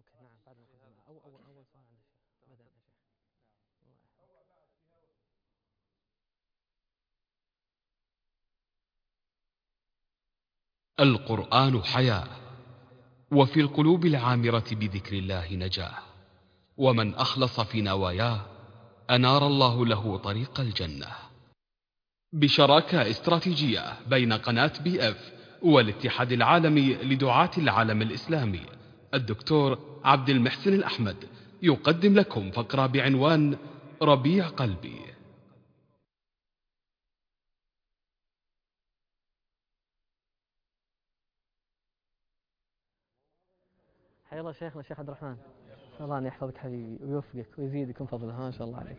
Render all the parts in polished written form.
ممكن نعم بعد المقدمة أول سؤال عند الشيخ بدأ يا شيخ. القرآن حياة، وفي القلوب العامرة بذكر الله نجاة، ومن أخلص في نواياه أنار الله له طريق الجنة. بشراكة استراتيجية بين قناة بي اف والاتحاد العالمي لدعاة العالم الإسلامي، الدكتور عبد المحسن الأحمد يقدم لكم فقرة بعنوان ربيع قلبي. حيا الله شيخنا الشيخ عبد الرحمن، الله أن يحفظك حبيبي ويوفقك ويزيدك من فضله، ما شاء الله عليك.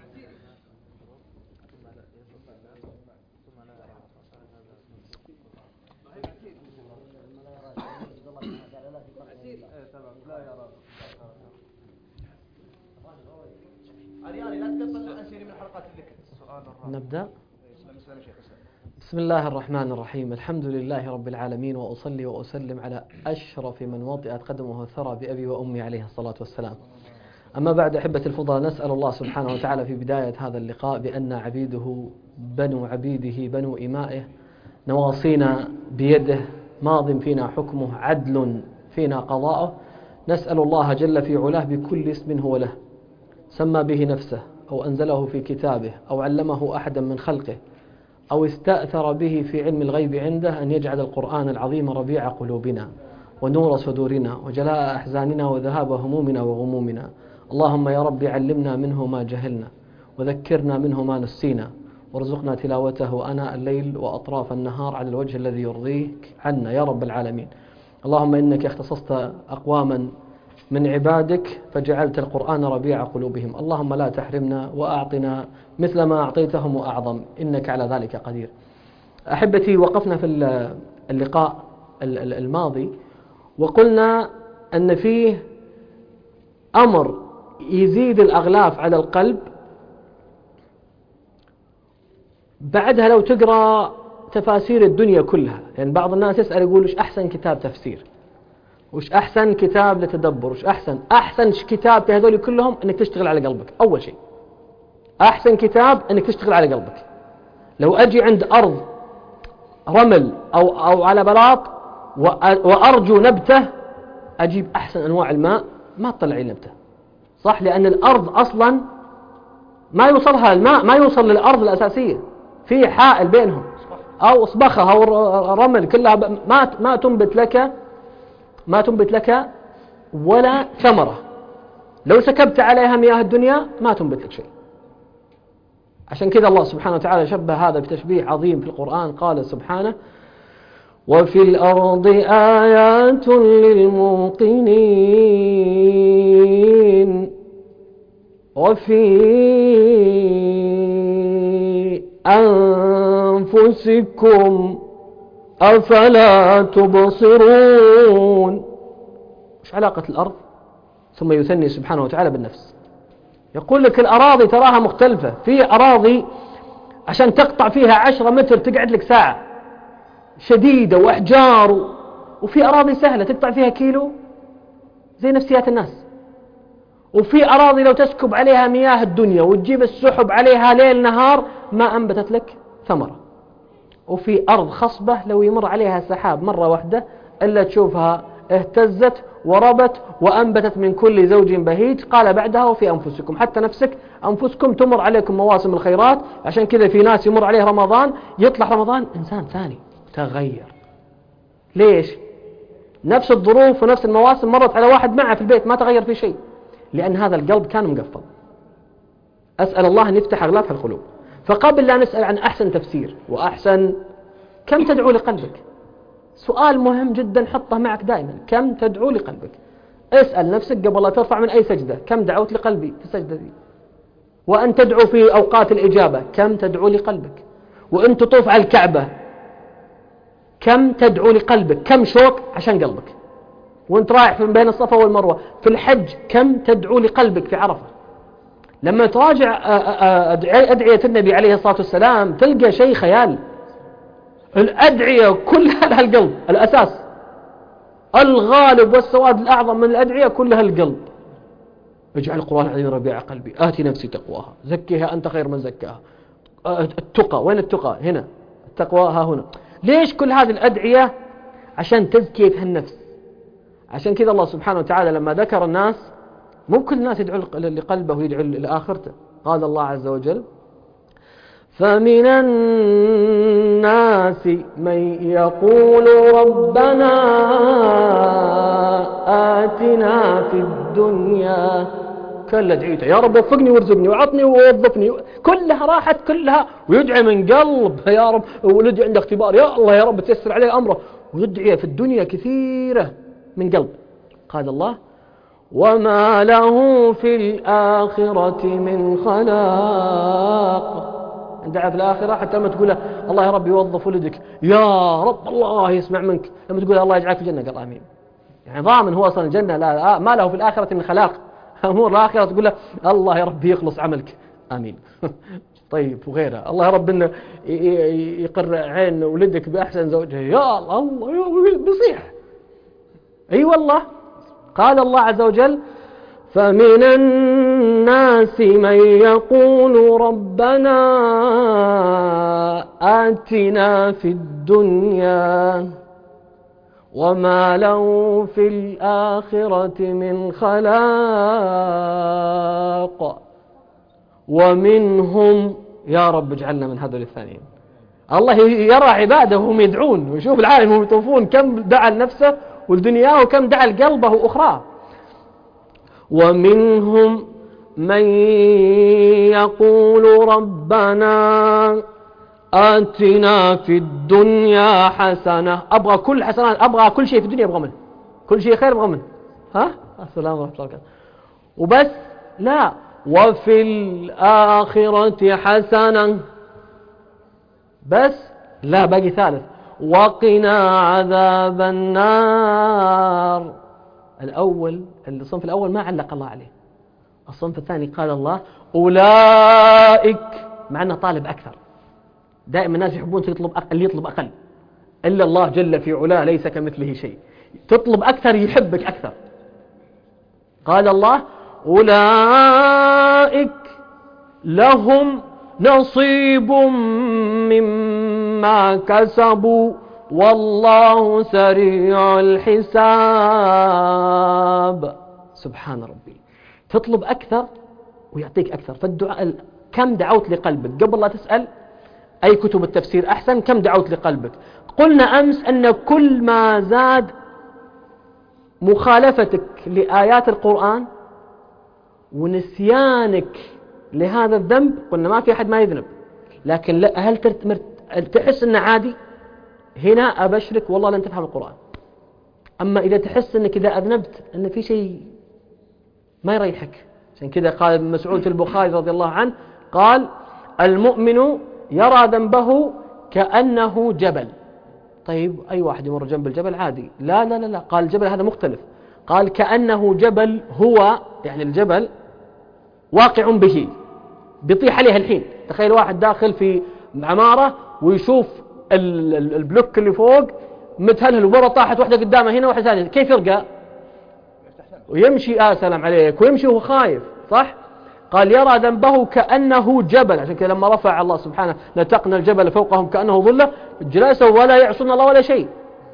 نبدأ. بسم الله الرحمن الرحيم، الحمد لله رب العالمين، وأصلي وأسلم على أشرف من وطئت قدمه الثرى بأبي وأمي عليه الصلاة والسلام. أما بعد، أحبة الفضلاء، نسأل الله سبحانه وتعالى في بداية هذا اللقاء بأن عبيده بنو عبيده بنو إمائه، نواصينا بيده، ماض فينا حكمه، عدل فينا قضاؤه، نسأل الله جل في علاه بكل اسم هو له سمى به نفسه أو أنزله في كتابه أو علمه أحدا من خلقه أو استأثر به في علم الغيب عنده، أن يجعل القرآن العظيم ربيع قلوبنا ونور صدورنا وجلاء أحزاننا وذهاب همومنا وغمومنا. اللهم يا رب علمنا منه ما جهلنا وذكرنا منه ما نسينا، وارزقنا تلاوته آناء الليل وأطراف النهار على الوجه الذي يرضيك عنا يا رب العالمين. اللهم إنك اختصصت أقواما من عبادك فجعلت القرآن ربيع قلوبهم، اللهم لا تحرمنا وأعطنا مثل ما أعطيتهم وأعظم، إنك على ذلك قدير. أحبتي، وقفنا في اللقاء الماضي وقلنا أن فيه أمر يزيد الأغلاف على القلب. بعدها لو تقرأ تفاسير الدنيا كلها، يعني بعض الناس يسأل يقول إيش أحسن كتاب تفسير، وش أحسن كتاب لتدبر، وش أحسن كتاب في هذول كلهم أنك تشتغل على قلبك. أول شيء أحسن كتاب أنك تشتغل على قلبك. لو أجي عند أرض رمل أو على بلاط وأرجو نبتة، أجيب أحسن أنواع الماء، ما تطلع لي نبتة، صح؟ لأن الأرض أصلا ما يوصلها الماء، ما يوصل للأرض الأساسية، في حائل بينهم أو أصبخها أو رمل، كلها ما تنبت لك ولا ثمرة. لو سكبت عليها مياه الدنيا ما تنبت لك شيء. عشان كذا الله سبحانه وتعالى شبه هذا بتشبيه عظيم في القرآن، قال سبحانه: وفي الأرض آيات للموقنين وفي أنفسكم أفلا تبصرون. مش علاقة الأرض؟ ثم يثني سبحانه وتعالى بالنفس، يقول لك الأراضي تراها مختلفة. في أراضي عشان تقطع فيها 10 متر تقعد لك ساعة، شديدة وأحجار، وفي أراضي سهلة تقطع فيها كيلو زي نفسيات الناس. وفي أراضي لو تسكب عليها مياه الدنيا وتجيب السحب عليها ليل نهار ما أنبتت لك ثمرة. وفي أرض خصبة لو يمر عليها سحاب مرة واحدة إلا تشوفها اهتزت وربت وأنبتت من كل زوج بهيج. قال بعدها: وفي أنفسكم، حتى نفسك أنفسكم تمر عليكم مواسم الخيرات. عشان كذا في ناس يمر عليه رمضان، يطلع رمضان إنسان ثاني تغير. ليش؟ نفس الظروف ونفس المواسم مرت على واحد معه في البيت ما تغير فيه شيء، لأن هذا القلب كان مقفل. أسأل الله أن يفتح أغلاف القلوب. فقبل لا نسأل عن أحسن تفسير وأحسن، كم تدعو لقلبك؟ سؤال مهم جدا، حطه معك دائما. كم تدعو لقلبك؟ اسأل نفسك قبل لا ترفع من أي سجدة: كم دعوت لقلبي في السجدة دي؟ وأن تدعو في أوقات الإجابة: كم تدعو لقلبك؟ وأن تطوف على الكعبة: كم تدعو لقلبك؟ كم شوق عشان قلبك؟ وانت رايح من بين الصفا والمروة في الحج: كم تدعو لقلبك في عرفة؟ لما تراجع أدعية النبي عليه الصلاة والسلام تلقى شيء خيال. الأدعية كلها لها القلب الأساس. الغالب والسواد الأعظم من الأدعية كلها القلب. اجعل القرآن العظيم ربيع قلبي، آتي نفسي تقواها، زكيها أنت خير من زكاها. التقى، وين التقى؟ هنا. التقوى ها هنا. ليش كل هذه الأدعية؟ عشان تزكية النفس. عشان كذا الله سبحانه وتعالى لما ذكر الناس، مو كل الناس يدعو لقلبه ويدعو لآخرته. قال الله عز وجل: فمن الناس من يقول ربنا آتنا في الدنيا، كل دعيته يا رب وفقني وارزقني وعطني ووظفني، كلها راحت كلها، ويدعي من قلب يا رب، ولدي عنده اختبار يا الله يا رب تيسر عليه أمره، ويدعي في الدنيا كثيرة من قلب. قال الله: وما له في الآخرة من خلاق. دعا في الآخرة حتى لما تقول الله يا رب يوظف ولدك، يا رب الله يسمع منك، لما تقول الله يجعلك في الجنة قال آمين. يعني ضامن هو أصلا الجنة، لا ما له في الآخرة من خلاق. أمور الآخرة تقول له الله يا رب يخلص عملك آمين. طيب وغيرها، الله يا رب إنه يقر عين ولدك بأحسن زوجه، يا الله بيصيح. أي والله. قال الله عز وجل: فمن الناس من يقول ربنا آتنا في الدنيا وما له في الآخرة من خلاق ومنهم، يا رب اجعلنا من هذول الثانيين. الله يرى عباده وهم يدعون، ويشوف العالم وهم يطوفون كم دعا لنفسه والدنيا وكم دعا لقلبه وأخرى. ومنهم من يقول ربنا آتنا في الدنيا حسنة، أبغى كل حسنات، أبغى كل شيء في الدنيا أبغى منه، كل شيء خير أبغى منه. السلام ورحمة الله وبركاته. وبس لا، وفي الآخرة حسنة، بس لا، باقي ثالث: وقنا عذاب النار. الأول، الصنف الأول ما علق الله عليه. الصنف الثاني قال الله: أولئك، مع أنه طالب أكثر. دائما الناس يحبون اللي يطلب أقل، إلا الله جل في علاه ليس كمثله شيء. تطلب أكثر يحبك أكثر. قال الله: أولئك لهم نصيب مما كسبوا والله سريع الحساب. سبحان ربي. تطلب أكثر ويعطيك أكثر. فالدعاء، كم دعوت لقلبك قبل لا تسأل أي كتب التفسير أحسن، كم دعوت لقلبك؟ قلنا أمس أن كل ما زاد مخالفتك لآيات القرآن ونسيانك لهذا الذنب، قلنا ما في أحد ما يذنب، لكن هل تحس أنه عادي؟ هنا أبشرك والله لن تفهم القرآن. أما إذا تحس أنك إذا أذنبت أن في شيء ما يريحك، عشان كذا قال ابن مسعود في البخاري رضي الله عنه، قال: المؤمن يرى ذنبه كأنه جبل. طيب أي واحد يمر جنب الجبل عادي؟ لا لا لا لا، قال الجبل هذا مختلف. قال كأنه جبل، هو يعني الجبل واقع به، بيطيح عليها الحين. تخيل واحد داخل في عمارة ويشوف البلوك اللي فوق متهلهل، ومرة طاحت واحدة قدامه هنا واحدة ثانية، كيف يرقى؟ ويمشي سلام عليك، ويمشي وهو خايف، صح؟ قال يرى ذنبه كأنه جبل. عشان كذا لما رفع الله سبحانه نتقنا الجبل فوقهم كأنه ظلة، جلسوا ولا يعصون الله ولا شيء،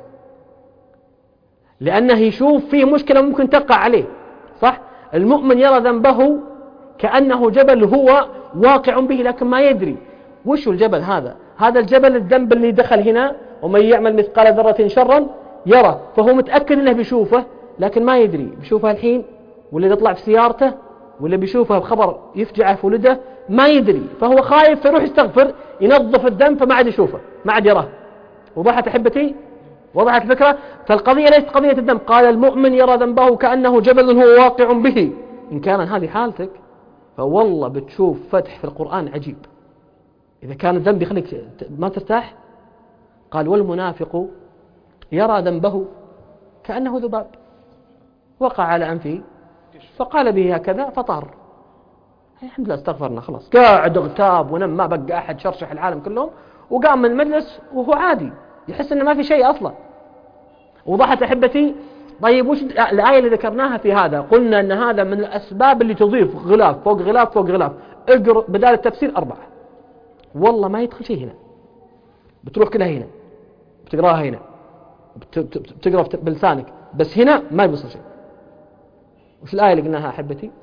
لأنه يشوف فيه مشكلة ممكن تقع عليه، صح؟ المؤمن يرى ذنبه كأنه جبل هو واقع به، لكن ما يدري وش الجبل هذا. هذا الجبل الذنب اللي دخل هنا، ومن يعمل مثقال ذرة شرا يرى، فهو متأكد أنه بيشوفه لكن ما يدري بيشوفه الحين ولا يطلع في سيارته ولا بيشوفه بخبر يفجعه في ولده، ما يدري، فهو خايف فيروح يستغفر ينظف الذنب فما عاد يشوفه، ما عاد يراه. وضحت أحبتي؟ وضحت الفكرة؟ فالقضية ليست قضية الذنب. قال المؤمن يرى ذنبه كأنه جبل هو واقع به. إن كان هذه حالتك فوالله بتشوف فتح في القرآن عجيب. إذا كان الذنب يخليك ما ترتاح، قال والمنافق يرى ذنبه كأنه ذباب وقع على أنفه فقال به هكذا فطار. الحمد لله استغفرنا، خلاص قاعد اغتاب ونم، ما بقى أحد شرشح العالم كلهم، وقام من المجلس وهو عادي يحس أنه ما في شيء أصلا. وضحت أحبتي؟ طيب وش الآية اللي ذكرناها في هذا؟ قلنا أن هذا من الأسباب اللي تضيف غلاف فوق غلاف فوق غلاف. اقرأ بدال التفسير 4، والله ما يدخل شيء هنا، بتروح كلها هنا، بتقراها هنا، بتقرأ بلسانك، بس هنا ما يبصر شيء. وش الآية اللي قلناها أحبتي؟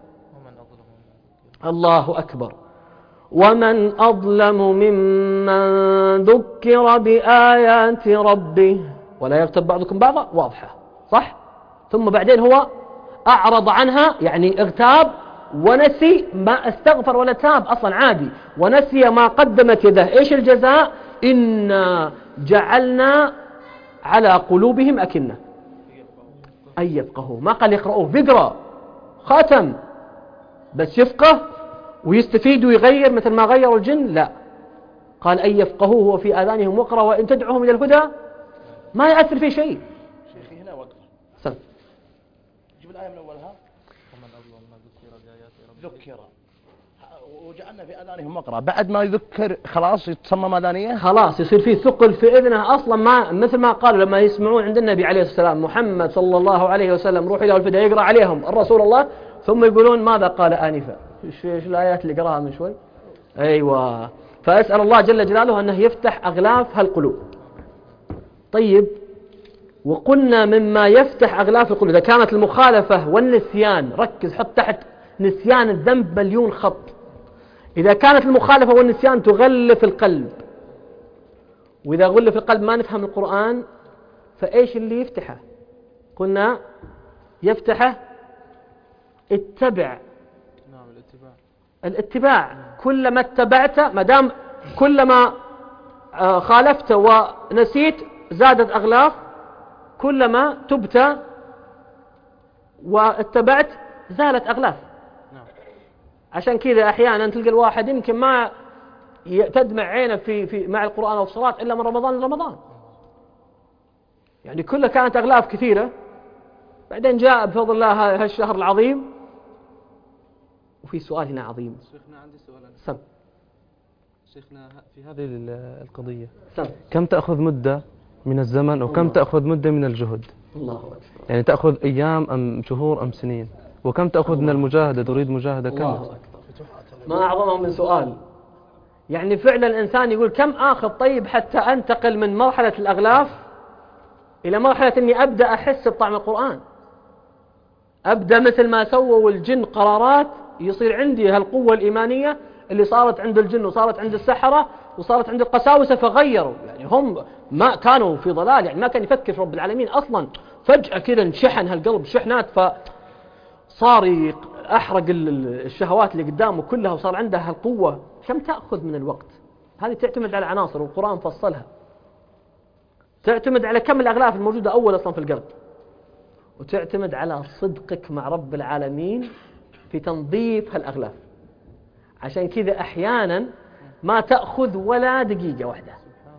الله أكبر. ومن أظلم ممن ذكر بآيات ربه ولا يغتب بعضكم بعضا، واضحة صح؟ ثم بعدين هو أعرض عنها، يعني اغتاب ونسي، ما استغفر ولا تاب أصلا عادي، ونسي ما قدمت يده. إيش الجزاء؟ إنا جعلنا على قلوبهم أكنة أن يفقهوا، ما قال يقرأوه، فقرأ خاتم بس يفقه ويستفيد ويغير مثل ما غيروا الجن، لا، قال أن يفقهوه وفي آذانهم وقرا وإن تدعوهم إلى الهدى ما يأثر في شيء. شيخي هنا وقف سم جيب الآية من أولها. ومن أظلم ما ذكر بآيات ربه ذكر وجعلنا في آذانهم وقرا، بعد ما يذكر خلاص يتصمم آذانية، خلاص يصير فيه ثقل في إذنه أصلا، ما مثل ما قالوا لما يسمعون عند النبي عليه الصلاة والسلام محمد صلى الله عليه وسلم روح إلى الفداء يقرأ عليهم الرسول الله، ثم يقولون ماذا قال آنفا، إيش الآيات اللي قراها من شوي. أيوة، فأسأل الله جل جلاله أنه يفتح أغلاف هالقلوب. طيب، وقلنا مما يفتح أغلاف القلوب إذا كانت المخالفة والنسيان، ركز حط تحت نسيان الذنب مليون خط. إذا كانت المخالفة والنسيان تغلف القلب، وإذا غلف القلب ما نفهم القرآن، فإيش اللي يفتحه؟ قلنا يفتحه اتبع. نعم، الاتباع. كلما اتبعت، ما دام كلما خالفت ونسيت زادت أغلاف، كلما تبت واتبعت زالت أغلاف. عشان كذا أحيانا تلقى الواحد يمكن ما تدمع عينه في مع القرآن والصلاة إلا من رمضان لرمضان، يعني كلها كانت أغلاف كثيرة، بعدين جاء بفضل الله هالشهر العظيم. وفي سؤال هنا عظيم. شيخنا عندي سؤال. سم. شيخنا في هذه القضية سم. كم تأخذ مدة من الزمن وكم تأخذ مدة من الجهد؟ الله أكبر. يعني تأخذ أيام أم شهور أم سنين؟ وكم تأخذ من المجاهدة؟ تريد مجاهدة كم؟ الله أكبر. ما أعظمه من سؤال. يعني فعلا الإنسان يقول كم آخذ طيب حتى أنتقل من مرحلة الأغلاف إلى مرحلة أني أبدأ أحس بطعم القرآن، أبدأ مثل ما سووا الجن قرارات، يصير عندي هالقوة الإيمانية اللي صارت عند الجن وصارت عند السحرة وصارت عند القساوسة، فغيروا. يعني هم ما كانوا في ضلال، يعني ما كان يفكر في رب العالمين أصلا، فجأة كذا انشحن هالقلب شحنات، فصار أحرق الشهوات اللي قدامه كلها وصار عنده هالقوة. كم تأخذ من الوقت؟ هذه تعتمد على عناصر والقرآن فصلها، تعتمد على كم الأغلاف الموجودة أول أصلا في القلب، وتعتمد على صدقك مع رب العالمين في تنظيف هالأغلاف. عشان كذا أحيانا ما تأخذ ولا دقيقة واحدة.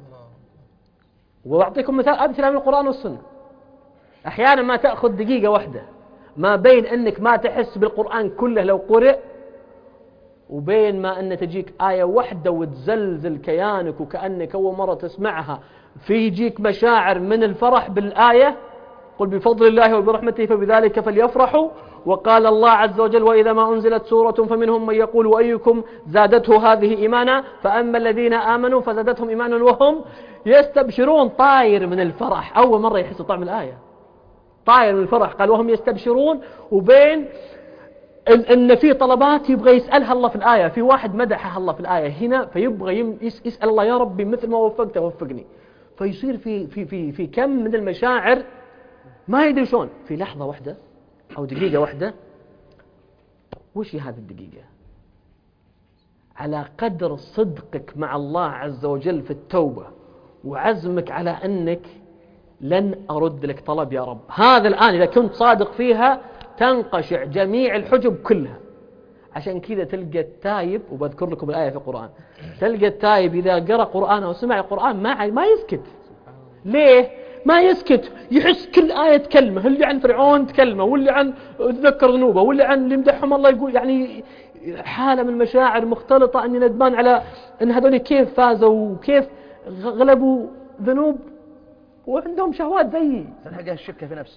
وأعطيكم مثال أمثلة من القرآن والسنة. أحيانا ما تأخذ دقيقة واحدة ما بين أنك ما تحس بالقرآن كله لو قرئ، وبين ما أن تجيك آية واحدة وتزلزل كيانك وكأنك أول مرة تسمعها، في يجيك مشاعر من الفرح بالآية، قل بفضل الله وبرحمته فبذلك فليفرحوا. وقال الله عز وجل وإذا ما أنزلت سورة فمنهم من يقول وأيكم زادته هذه إيمانا فأما الذين آمنوا فزادتهم إيمانا وهم يستبشرون. طاير من الفرح، أول مرة يحسوا طعم الآية، طاير من الفرح. قال وهم يستبشرون، وبين إن في طلبات يبغى يسألها الله في الآية، في واحد مدحها الله في الآية هنا فيبغى يسأل الله يا ربي مثل ما وفقت وفقني، فيصير في كم من المشاعر ما يدري شلون في لحظة واحدة أو دقيقة واحدة. وش هذه الدقيقة؟ على قدر صدقك مع الله عز وجل في التوبة وعزمك على أنك لن أرد لك طلب يا رب، هذا الآن إذا كنت صادق فيها تنقشع جميع الحجب كلها. عشان كذا تلقى التايب، وبذكر لكم الآية في القرآن، تلقى التايب إذا قرأ قرآن أو سمع القرآن ما يسكت. ليه؟ ما يسكت، يحس كل آية كلمة، اللي عن فرعون تكلمه، واللي عن تذكر ذنوبه، واللي عن اللي مدحهم الله يقول، يعني حالة من المشاعر مختلطة، أني ندمان على أن هذول كيف فازوا وكيف غلبوا ذنوب وعندهم شهوات زيي. تلحق الشكة في نفسه.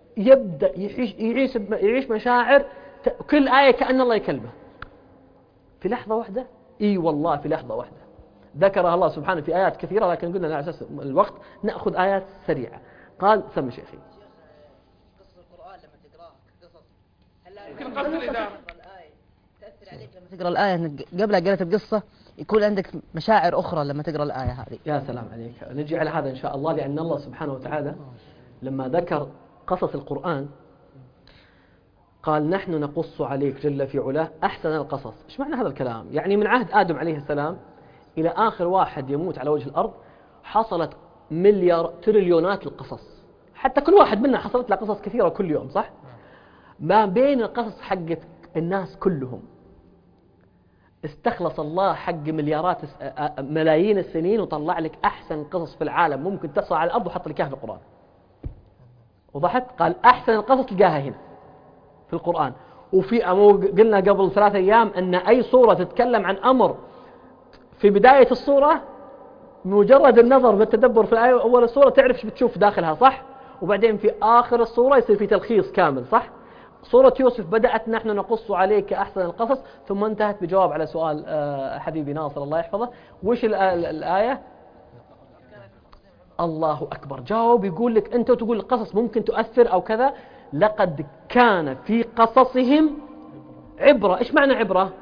يبدأ يعيش مشاعر كل آية كأن الله يكلمه في لحظة واحدة. إي والله في لحظة واحدة ذكرها الله سبحانه في آيات كثيرة، لكن قلنا على أساس الوقت نأخذ آيات سريعة. قال سمي شيخي. قصص القرآن لما تقراها قصص يمكن قصة الإدارة تأثر عليك لما تقرأ الآية قبل قرأت القصة يكون عندك مشاعر أخرى لما تقرأ الآية هذه. يا سلام عليك. نجي على هذا إن شاء الله، لأن الله سبحانه وتعالى لما ذكر قصص القرآن قال نحن نقص عليك جل في علاه أحسن القصص. إيش معنى هذا الكلام؟ يعني من عهد آدم عليه السلام إلى آخر واحد يموت على وجه الأرض حصلت تريليونات القصص، حتى كل واحد منا حصلت له قصص كثيرة كل يوم، صح؟ ما بين القصص حقت الناس كلهم استخلص الله حق ملايين السنين وطلع لك أحسن قصص في العالم ممكن تصل على الأرض وحط لك إياها في القرآن. وضحت؟ قال أحسن القصص تلقاها هنا في القرآن. وفي قلنا قبل 3 أيام أن أي صورة تتكلم عن أمر في بداية الصورة مجرد النظر بالتدبر في الآية أول الصورة تعرف ايش بتشوف داخلها، صح؟ وبعدين في آخر الصورة يصير في تلخيص كامل، صح؟ صورة يوسف بدأت نحن نقص عليك أحسن القصص، ثم انتهت بجواب على سؤال حبيبي ناصر الله يحفظه. وش الآية؟ الله أكبر. جاوب يقول لك أنت وتقول القصص ممكن تؤثر أو كذا. لقد كان في قصصهم عبرة. إيش معنى عبرة؟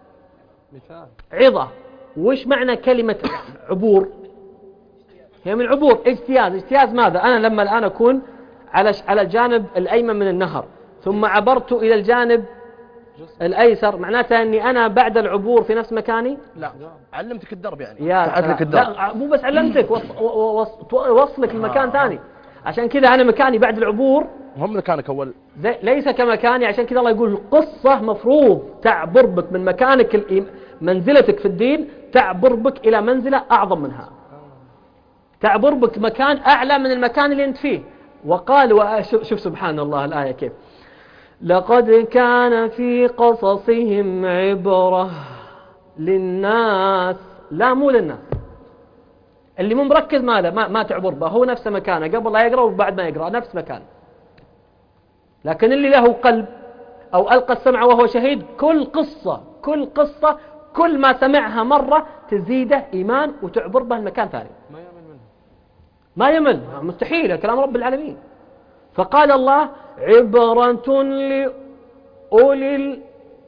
عظة. وإيش معنى كلمة عبور؟ هي من عبور، اجتياز. اجتياز ماذا؟ أنا لما الآن أكون على الجانب الأيمن من النهر ثم عبرت إلى الجانب الأيسر، معناته أني أنا بعد العبور في نفس مكاني؟ لا، علمتك الدرب يعني. لك الدرب. لا مو بس علمتك، وصلك لمكان ثاني. عشان كذا أنا مكاني بعد العبور هم مكانك أول ليس كمكاني. عشان كذا الله يقول القصة مفروض تعبر بك من مكانك منزلتك في الدين، تعبر بك إلى منزلة أعظم منها، تعبر بك مكان أعلى من المكان اللي أنت فيه. وقال شوف سبحان الله الآية كيف: لقد كان في قصصهم عبرة للناس. لا مو للناس، اللي مو مركز ما تعبر به، هو نفس مكانه قبل لا يقرأ وبعد ما يقرأ نفس مكانه. لكن اللي له قلب أو ألقى السمع وهو شهيد، كل قصة كل ما سمعها مرة تزيده إيمان وتعبر به المكان ثاني، ما يمل مستحيل، كلام رب العالمين. فقال الله عبرة لأولي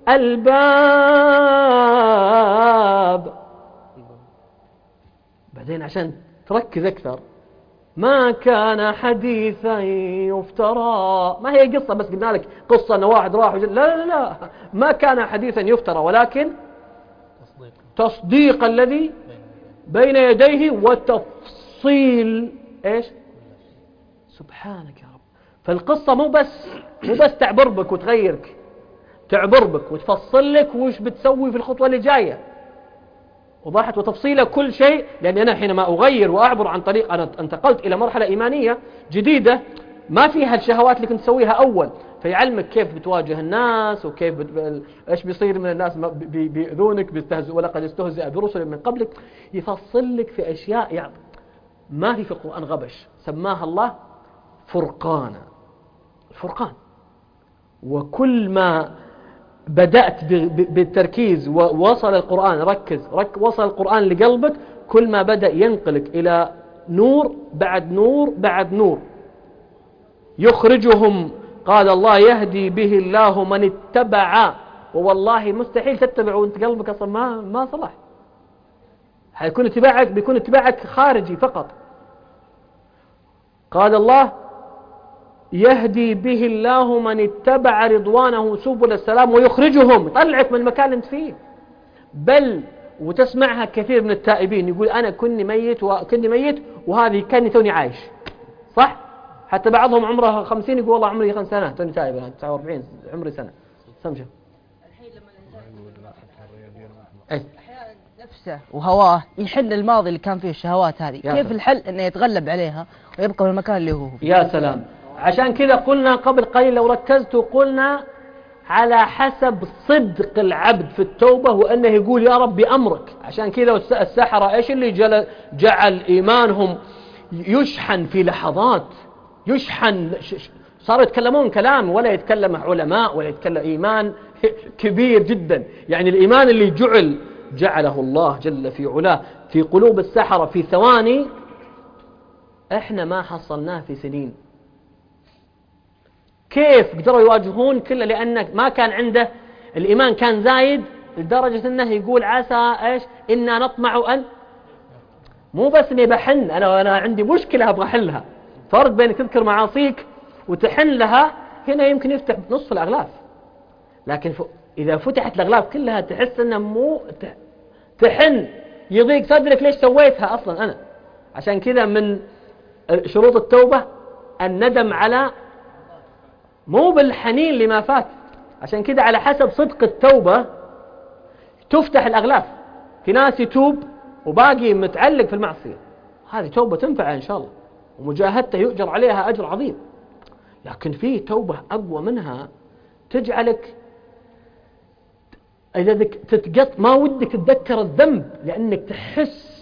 الألباب. بعدين عشان تركز أكثر، ما كان حديثا يفترى. ما هي قصة بس قلنا لك قصة أن واحد راح لا ما كان حديثا يفترى، ولكن تصديق الذي بين يديه وتفصيل ايش؟ سبحانك يا رب. فالقصة مو بس تعبر بك وتغيرك، تعبر بك وتفصل لك وش بتسوي في الخطوة اللي جاية، وضحت وتفصيل كل شيء. لأن أنا حينما أغير وأعبر عن طريق، أنا انتقلت إلى مرحلة إيمانية جديدة ما فيها الشهوات اللي كنت تسويها أول، فيعلمك كيف بتواجه الناس وكيف إيش بيصير من الناس بيؤذونك بيستهزئوا، ولقد استهزئ برسل من قبلك. يفصل لك في أشياء يعني ما في القرآن غبش. سماها الله فرقانا، الفرقان. وكل ما بدأت بالتركيز ووصل القرآن وصل القرآن لقلبك، كل ما بدأ ينقلك إلى نور بعد نور بعد نور يخرجهم. قال الله يهدي به الله من اتبع. ووالله مستحيل تتبع وانت قلبك أصلا ما صلح، بيكون اتباعك خارجي فقط. قال الله يهدي به الله من اتبع رضوانه سبل السلام ويخرجهم، يطلعك من المكان اللي انت فيه. بل وتسمعها كثير من التائبين يقول أنا كني ميت وهذه كاني توني عايش، صح؟ حتى بعضهم عمره 50 يقول والله عمري 5 سنة توني تائب، أنا 49 عمري سنة. سمشة الحين لما الإنسان أحيانا نفسه وهواه يحل الماضي اللي كان فيه الشهوات هذه، كيف الحل انه يتغلب عليها ويبقى في المكان اللي هو فيه؟ يا سلام. عشان كذا قلنا قبل قليل لو ركزتوا قلنا على حسب صدق العبد في التوبة وأنه يقول يا رب بأمرك. عشان كذا السحرة إيش اللي جعل إيمانهم يشحن في لحظات، يشحن صاروا يتكلمون كلام ولا يتكلم علماء ولا يتكلم إيمان كبير جدا. يعني الإيمان اللي جعله الله جل في علاه في قلوب السحرة في ثواني، إحنا ما حصلناه في سنين. كيف قدروا يواجهون كله؟ لأن ما كان عنده الإيمان، كان زايد لدرجة أنه يقول عسى إيش إنا نطمع أن، مو بس إني بحن أنا عندي مشكلة أبغى أحلها. فرق بين تذكر معاصيك وتحن لها، هنا يمكن يفتح نصف الأغلاف، لكن إذا فتحت الأغلاف كلها تحس أنه مو تحن، يضيق صدرك ليش سويتها أصلا أنا. عشان كذا من شروط التوبة الندم على، مو بالحنين لما فات. عشان كذا على حسب صدق التوبة تفتح الأغلاف. في ناس يتوب وباقي متعلق في المعصية، هذه توبة تنفع إن شاء الله ومجاهدته يؤجر عليها أجر عظيم. لكن في توبة أقوى منها تجعلك إذا تتقط ما ودك تتذكر الذنب، لأنك تحس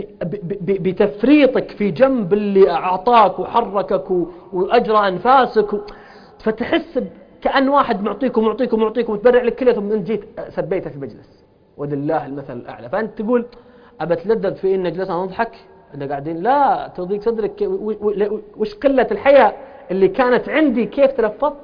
بتفريطك في جنب اللي أعطاك وحركك وأجرى أنفاسك فتحس كأن واحد معطيك وتبرع لك كله، ثم أنت جيت سبيته في مجلس ولله المثل الأعلى. فأنت تقول أبتلذذ في إن جلسنا نضحك إن قاعدين، لا تضيق صدرك. وش قلة الحياة اللي كانت عندي، كيف تلفظت.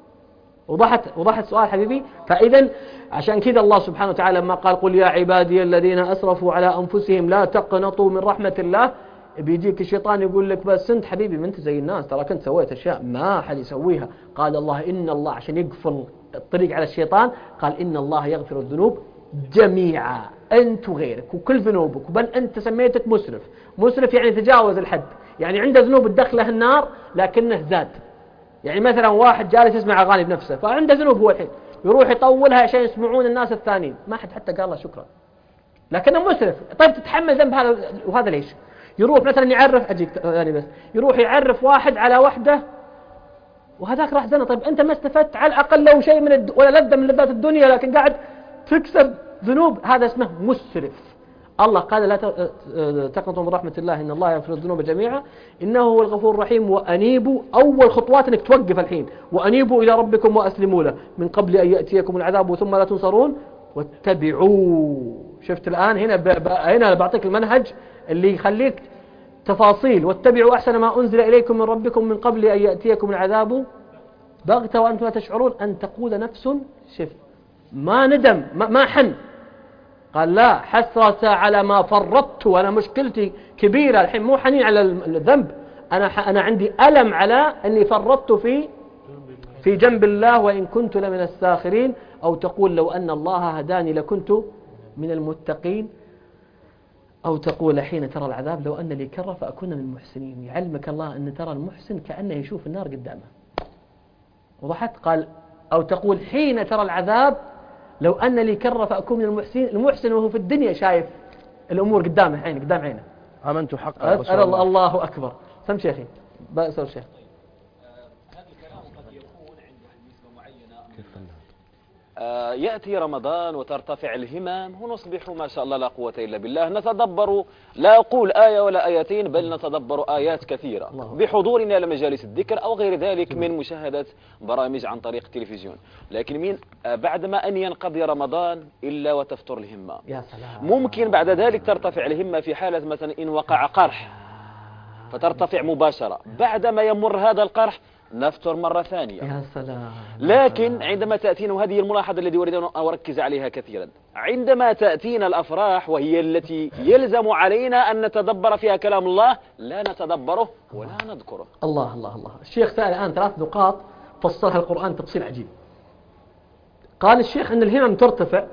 وضحت سؤال حبيبي. فإذا عشان كذا الله سبحانه وتعالى لما قال قل يا عبادي الذين أسرفوا على أنفسهم لا تقنطوا من رحمة الله، بيجيك الشيطان يقول لك بس أنت حبيبي ما أنت زي الناس، ترى كنت سويت أشياء ما أحد يسويها. قال الله إن الله، عشان يقفل الطريق على الشيطان، قال إن الله يغفر الذنوب جميعا، أنت وغيرك وكل ذنوبك. بل أنت سميتك مسرف يعني تجاوز الحد، يعني عنده ذنوب تدخله النار لكنه زاد. يعني مثلا واحد جالس يسمع أغاني بنفسه فعنده ذنوب هو الحين، يروح يطولها عشان يسمعون الناس الثانيين، ما حد حتى قال له شكرا، لكنه مسرف. طيب تتحمل ذنب هذا وهذا ليش؟ يروح مثلا يعرف، أجيك يعني بس يروح يعرف واحد على وحده وهذاك راح زنا. طيب أنت ما استفدت على الأقل لو شيء من ولا لذة من لذات الدنيا، لكن قاعد تكسب ذنوب، هذا اسمه مسرف. الله قال لا تقنطوا من رحمة الله إن الله يغفر الذنوب جميعا إنه هو الغفور الرحيم وأنيبوا. أول خطوات إنك توقف الحين، وأنيبوا إلى ربكم وأسلموا له من قبل أن يأتيكم العذاب ثم لا تنصرون واتبعوا. شفت الآن هنا بعطيك المنهج اللي يخليك تفاصيل. واتبعوا أحسن ما أنزل إليكم من ربكم من قبل أن يأتيكم العذاب بغتة وأنتم لا تشعرون أن تقول نفس شف ما ندم ما حن. قال لا حسرة على ما فرطت، وأنا مشكلتي كبيرة الحين، مو حنين على الذنب، أنا عندي ألم على أني فرطت في جنب الله وإن كنت لمن الساخرين. أو تقول لو أن الله هداني لكنت من المتقين. أو تقول حين ترى العذاب لو أن لي كرة فأكون من المحسنين. يعلمك الله أن ترى المحسن كأنه يشوف النار قدامه. وضحت. قال أو تقول حين ترى العذاب لو أن لي كرة فأكون من المحسنين. المحسن وهو في الدنيا شايف الأمور قدامه قدام عينه. آمنت حقا. أسأل الله أكبر. سم شيخي بأسر شيخ. هذا الكلام قد يكون عند نسبة معينة. يأتي رمضان وترتفع الهمم ونصبح ما شاء الله لا قوة إلا بالله نتدبر، لا أقول آية ولا آيتين، بل نتدبر آيات كثيرة بحضورنا لمجالس الذكر أو غير ذلك من مشاهدة برامج عن طريق التلفزيون. لكن بعدما أن ينقضي رمضان إلا وتفتر الهمة. يا سلام. ممكن بعد ذلك ترتفع الهمة في حالة مثلا إن وقع قرح فترتفع مباشرة. بعدما يمر هذا القرح نفتر مرة ثانية. يا سلام. لكن عندما تأتينا، وهذه الملاحظة التي أريد أن أركز عليها كثيرا، عندما تأتينا الأفراح وهي التي يلزم علينا أن نتدبر فيها كلام الله لا نتدبره ولا نذكره. الله الله الله. الشيخ سأل الآن 3 نقاط فصلها القرآن تفصيل عجيب. قال الشيخ أن الهمم ترتفع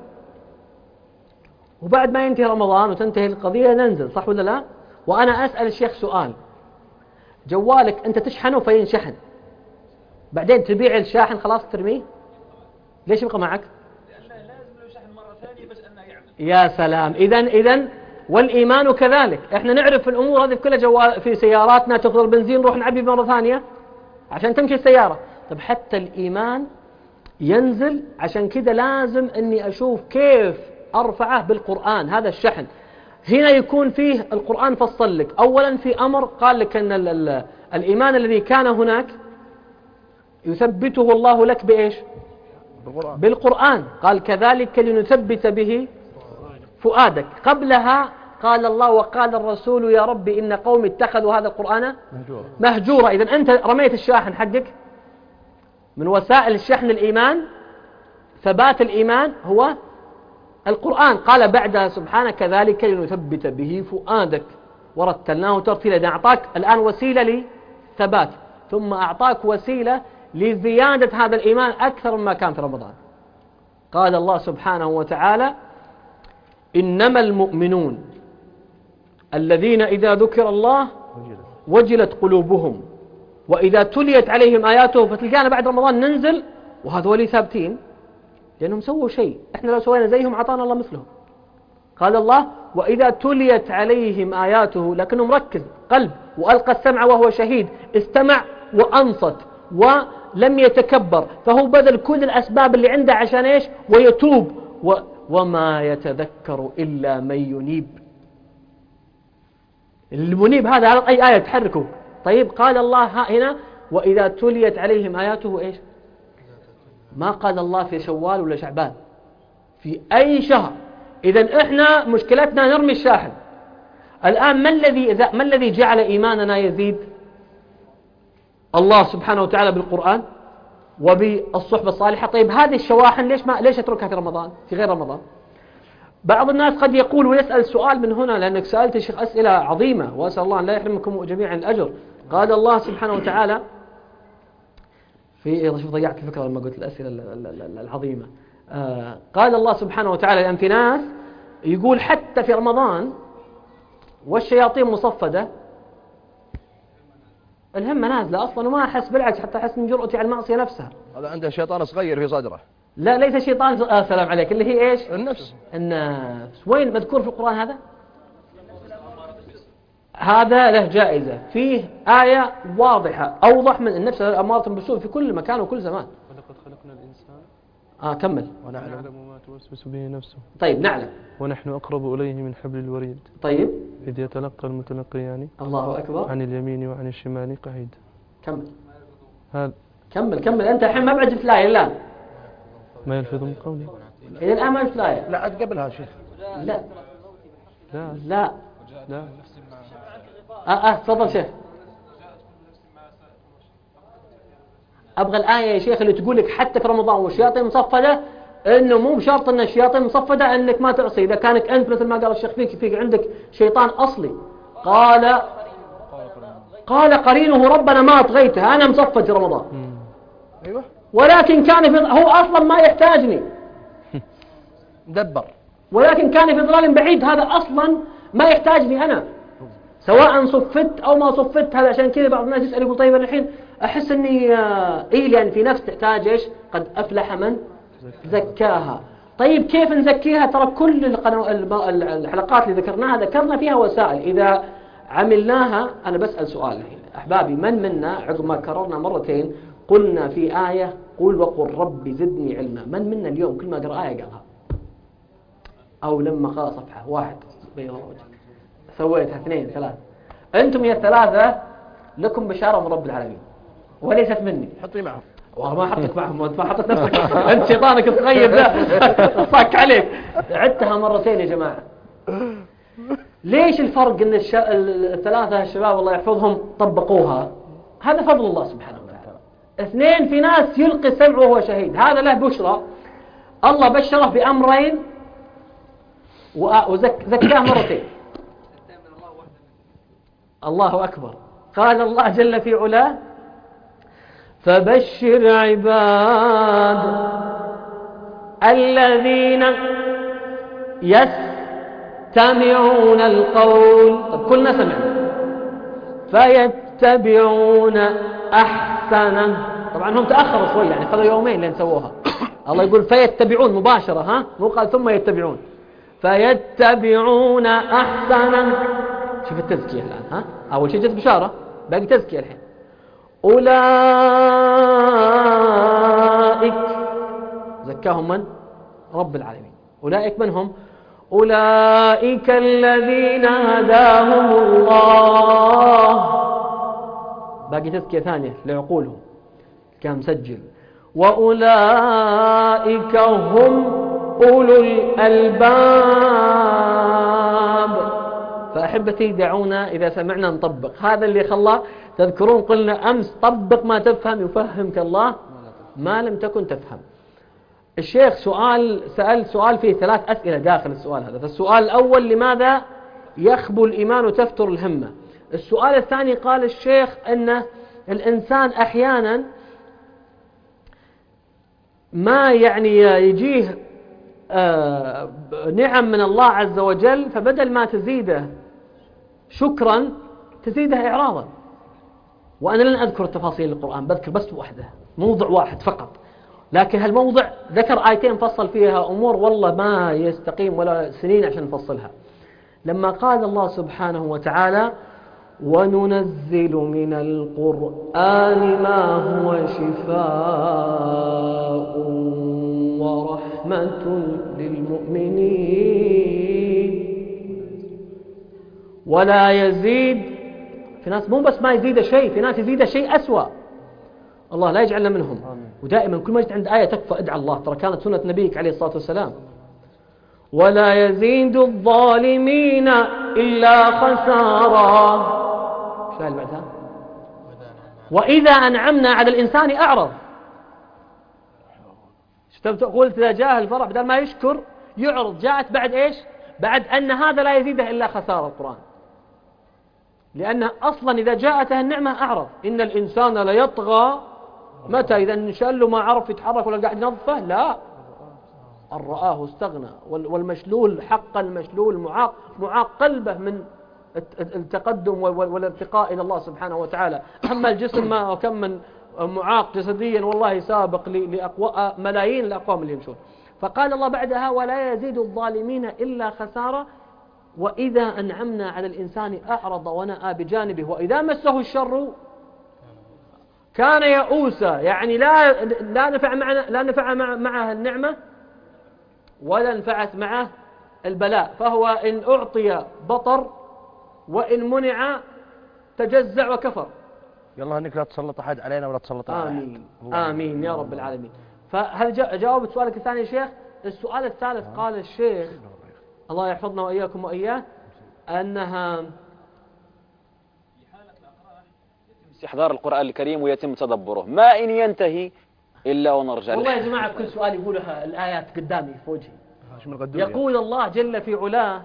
وبعد ما ينتهي رمضان وتنتهي القضية ننزل، صح ولا لا؟ وأنا أسأل الشيخ سؤال، جوالك أنت تشحنه فينشحن بعدين تبيع الشاحن خلاص ترميه، ليش يبقى معك؟ لأنه لازم له شحن مرة ثانية بس أنه يعمل. يا سلام. إذن والإيمان كذلك. إحنا نعرف الأمور هذه كلها جوال في سياراتنا، تفضل البنزين نروح نعبي مرة ثانية عشان تمشي السيارة. طب حتى الإيمان ينزل، عشان كذا لازم أني أشوف كيف أرفعه بالقرآن. هذا الشحن هنا يكون فيه القرآن فصل لك. أولا في أمر قال لك أن الإيمان الذي كان هناك يثبته الله لك بإيش؟ بالقرآن. قال كذلك لنثبت به فؤادك. قبلها قال الله وقال الرسول يا رب إن قوم اتخذوا هذا القرآن مهجورا. إذن أنت رميت الشاحن حقك من وسائل الشحن الإيمان، ثبات الإيمان هو القرآن. قال بعدها سبحانه كذلك لنثبت به فؤادك ورتلناه ترتيلا. إذا أعطاك الآن وسيلة لثبات، ثم أعطاك وسيلة لزيادة هذا الإيمان أكثر مما كان في رمضان. قال الله سبحانه وتعالى إنما المؤمنون الذين إذا ذكر الله وجلت قلوبهم وإذا تليت عليهم آياته. فتلقانا بعد رمضان ننزل وهذول ثابتين لأنهم سووا شيء، إحنا لو سوينا زيهم عطانا الله مثلهم. قال الله وإذا تليت عليهم آياته، لكنه مركز قلب وألقى السمع وهو شهيد، استمع وأنصت ولم يتكبر، فهو بذل كل الأسباب اللي عنده عشان إيش؟ ويتوب. وما يتذكر إلا من ينيب. المنيب هذا على أي آية تحركه. طيب قال الله هنا وإذا تليت عليهم آياته إيش؟ ما قال الله في شوال ولا شعبان، في أي شهر. إذن إحنا مشكلتنا نرمي الشاحن. الآن ما الذي جعل إيماننا يزيد؟ الله سبحانه وتعالى بالقرآن وبالصحبة الصالحة. طيب هذه الشواحن ليش أتركها في رمضان في غير رمضان؟ بعض الناس قد يقول ويسأل سؤال من هنا، لأنك سألت يا شيخ أسئلة عظيمة وأسأل الله أن لا يحرمكم جميعا الأجر. قال الله سبحانه وتعالى في شوف ضيعت الفكرة لما قلت الأسئلة العظيمة. قال الله سبحانه وتعالى لأن في ناس يقول حتى في رمضان والشياطين مصفدة الهمة نازلة أصلا وما أحس، بالعكس حتى أحس من جرأتي على المعصية نفسها. هذا عنده شيطان صغير في صدره. لا ليس شيطان سلام عليك، اللي هي إيش؟ النفس. النفس. وين مذكور في القرآن هذا؟ هذا له جائزة، فيه آية واضحة أوضح من النفس الأمارة بالسوء في كل مكان وكل زمان. ولقد خلقنا الإنسان كمل. ونعلم ما توسوس به نفسه. طيب نعلم. ونحن أقرب إليه من حبل الوريد. طيب. إذ يتلقى المتلقيان الله أكبر عن اليمين وعن الشمال قعيد. كمل. هذا كمل أنت الحين ما بعد الآية الآن. ما يلفظ من قوله. إذا الآن ما الآية. لا عاد قبلها شيخ. لا لا لا لا. تفضل شيخ. أبغى الآية يا شيخ اللي تقول لك حتى في رمضان والشياطين مصفدة، إنه مو بشرط إن الشياطين مصفدة إنك ما تعصي. إذا كانك أنت مثل ما قال الشيخ فيك عندك شيطان أصلي. قال قرينه ربنا ما أطغيته، أنا مصفد في رمضان. أيوة. ولكن كان هو أصلا ما يحتاجني دبر، ولكن كان في ضلال بعيد. هذا أصلا ما يحتاجني أنا، سواء صفت أو ما صفت. هذا عشان كذا بعض الناس يسأل يقول طيب الحين أحس أني يعني في نفس تحتاج إيش؟ قد أفلح من زكاها. طيب كيف نزكيها؟ ترى كل الحلقات اللي ذكرنا فيها وسائل إذا عملناها. أنا بسأل سؤال الحين أحبابي، من منا عقب ما كررنا مرتين قلنا في آية قل وقل رب زدني علما، من منا اليوم كل ما قرأ آية قالها؟ أو لما قرأ صفحة واحد بيض وجه سويتها 2 3. أنتم يا الثلاثة لكم بشارة من رب العالمين وليست مني. حطي معهم. والله ما حطك معهم، أنت ما حطت نفسك. أنت شيطانك الصغير ذا صاك عليك. عدتها مرتين يا جماعة. ليش الفرق إن الثلاثة الشباب الله يحفظهم طبقوها؟ هذا فضل الله سبحانه وتعالى. 2 في ناس يلقي السمع وهو شهيد، هذا له بشرى. الله بشره بأمرين وزكاه مرتين. الله أكبر. قال الله جل في علاه فبشر عباد الذين يستمعون القول. طب كلنا سمعنا. فيتبعون أحسنه. طبعا هم تأخروا شوي، يعني خلوا يومين لين سووها. الله يقول فيتبعون مباشرة، مو قال ثم يتبعون. فيتبعون أحسنه. شوف التزكية الآن، أول شيء جت بشارة، باقي تزكية الحين. أولئك زكاهم من؟ رب العالمين. أولئك من هم؟ أولئك الذين هداهم الله. باقي تزكية ثانية لعقولهم. كان مسجل. وأولئك هم أولو الألباب. فأحبتي دعونا إذا سمعنا نطبق. هذا اللي خلاه تذكرون قلنا أمس طبق ما تفهم يفهمك الله ما لم تكن تفهم. الشيخ سأل سؤال فيه 3 أسئلة داخل السؤال هذا. فالسؤال الأول لماذا يخبو الإيمان وتفتر الهمة. السؤال الثاني قال الشيخ أن الإنسان أحيانا ما يعني يجيه نعم من الله عز وجل فبدل ما تزيده شكرا تزيده إعراضا. وأنا لن أذكر تفاصيل القرآن بذكر بس واحدة موضع واحد فقط. لكن هالموضع ذكر آيتين فصل فيها أمور والله ما يستقيم ولا سنين عشان نفصلها. لما قال الله سبحانه وتعالى وننزل من القرآن ما هو شفاء ورحمة للمؤمنين ولا يزيد. في ناس مو بس ما يزيد شيء، في ناس يزيد شيء أسوأ. الله لا يجعلنا منهم. ودائما كل ما جت عند آية تكفى ادعى الله، ترى كانت سنة نبيك عليه الصلاة والسلام. ولا يزيد الظالمين إلا خسارا. شو اللي بعدها؟ وإذا أنعمنا على الإنسان أعرض. قلت إذا جاء الفرح بدل ما يشكر يعرض. جاءت بعد إيش؟ بعد أن هذا لا يزيده إلا خسارة. القرآن لأن أصلا إذا جاءته النعمة أعرض. إن الإنسان ليطغى متى إذا انشأ له ما عرف يتحرك ولا قاعد ينظفه. لا، أن رآه استغنى. والمشلول حق المشلول معاق قلبه من التقدم والارتقاء إلى الله سبحانه وتعالى. أما الجسم ما كم من معاق جسديا والله سابق ملايين الأقوام اللي يمشون. فقال الله بعدها ولا يزيد الظالمين إلا خسارة. وإذا أنعمنا على الإنسان أعرض ونأى بجانبه وإذا مسه الشر كان يئوسا. يعني لا نفع معه النعمة ولا نفعت معه البلاء. فهو إن أعطي بطر وإن منع تجزع وكفر. يلا أنك لا تسلط أحد علينا ولا تسلط على آمين آمين يا رب العالمين. فهذا جاوب سؤالك الثاني يا شيخ. السؤال الثالث قال الشيخ الله يحفظنا وإياكم وإياه أنها استحضار القرآن الكريم ويتم تدبره ما إن ينتهي إلا ونرجع. والله يا جماعة كل سؤال يقولها الآيات قدامي في وجهي. يقول الله جل في علاه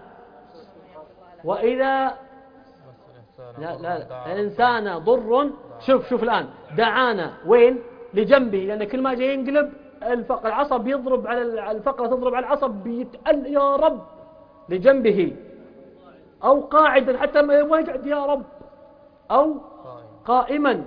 وإذا لا الإنسان ضر شوف الآن دعانا وين لجنبه. لأن كل ما جاي ينقلب العصب يضرب على الفقرة تضرب على العصب بيتقل يا رب لجنبه أو قاعدا حتى ما يقعد يا رب أو قائما.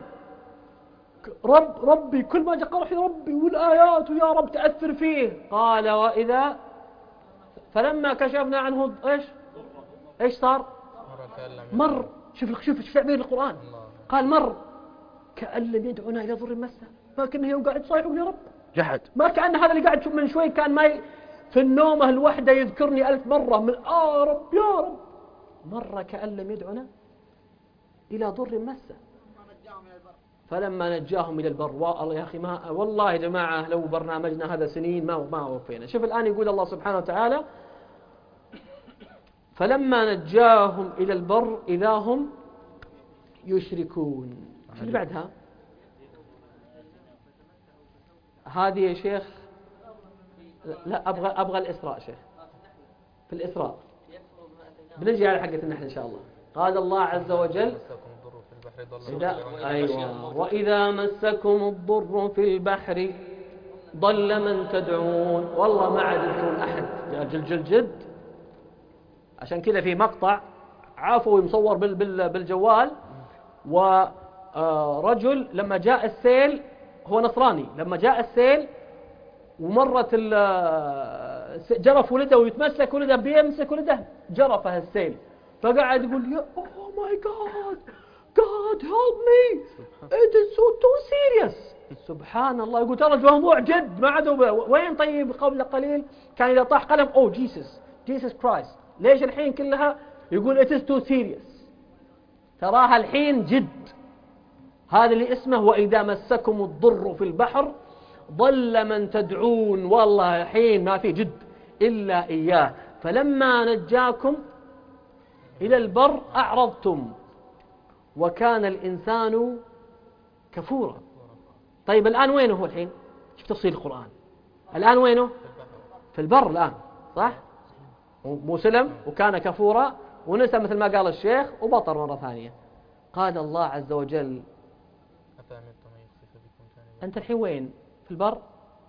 ربي كل ما جاء قال ربي والآيات ويا رب تأثر فيه. قال وإذا فلما كشفنا عنه إيش صار؟ مر. شوف تعبير القرآن. قال مر كأن لم يدعونا إلى ضر مسه. ما كأنه يوم قاعد صايح يا رب جحد. ما كأن هذا اللي قاعد من شوي كان ما في النومة الوحدة يذكرني 1000 مرة من رب يا رب. مرة كأن لم يدعونا إلى ضر مسه فلما نجاهم إلى البر. والله يا أخي ما والله يا جماعة لو برنامجنا هذا سنين ما وفينا. شوف الآن يقول الله سبحانه وتعالى فلما نجاهم إلى البر إذا هم يشركون. شو اللي بعدها؟ هذه يا شيخ لا أبغى الإسراء شيخ. في الإسراء بنجي على حقة النحل إن شاء الله. قال الله عز وجل وإذا مسكم الضر في البحر ضل من تدعون. والله ما عاد يذكرون أحد جد. عشان كذا في مقطع عفوي مصور بالجوال ورجل لما جاء السيل هو نصراني لما جاء السيل ومرت جرف ولده ويتمسك ولده بيمسك ولده جرفه السيل فقعد يقول يا oh my God help me it is so too serious. سبحان الله. يقول ترى الموضوع جد ما عاد وين. طيب قبل قليل كان إذا طاح قلم Jesus Christ. ليش الحين كلها يقول it is too serious. تراها الحين جد. هذا اللي اسمه وإذا مسكم الضر في البحر ضل من تدعون، والله الحين ما في جد إلا إياه، فلما نجاكم إلى البر أعرضتم وكان الإنسان كفورا. طيب الآن وينه هو الحين؟ شوف تفصيل القرآن، الآن وينه؟ في البر الآن، صح؟ مو سلم وكان كفورا ونسى مثل ما قال الشيخ وبطر مرة ثانية. قال الله عز وجل أنت الحين وين؟ في البر؟